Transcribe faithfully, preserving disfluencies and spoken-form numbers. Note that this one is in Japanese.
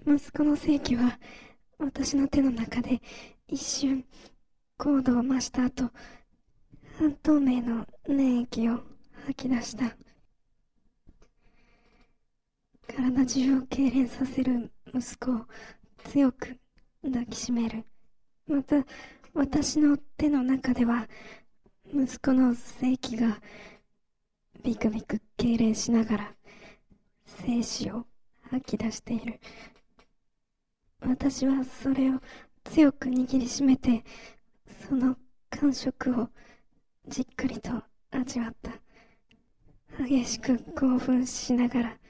息子の性器は私の手の中で一瞬高度を増した後、半透明の粘液を吐き出した。体中を痙攣させる息子を強く抱きしめる。また私の手の中では息子の性器がビクビク痙攣しながら精子を吐き出している。私はそれを強く握りしめて、その感触をじっくりと味わった。激しく興奮しながら